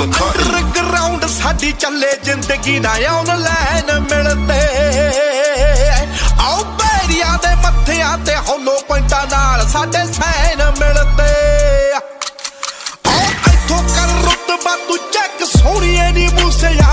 underground ਸਾਡੀ ਚੱਲੇ ਜ਼ਿੰਦਗੀ ਨਾ ਆਨਲਾਈਨ ਮਿਲਦੇ ਆਓ ਪੈਰੀਆਂ ਦੇ ਮੱਥਿਆਂ ਤੇ ਹੌਲੋ ਪੁਆਇੰਟਾਂ ਨਾਲ ਸਾਡੇ ਸੈਨ ਮਿਲਦੇ ਆਓ ਇੱਥੋਂ ਕਰ ਰੁਤਬਾ ਤੂੰ ਚੈੱਕ ਸੋਹਣੀਏ ਨੀ ਮੂਸੇ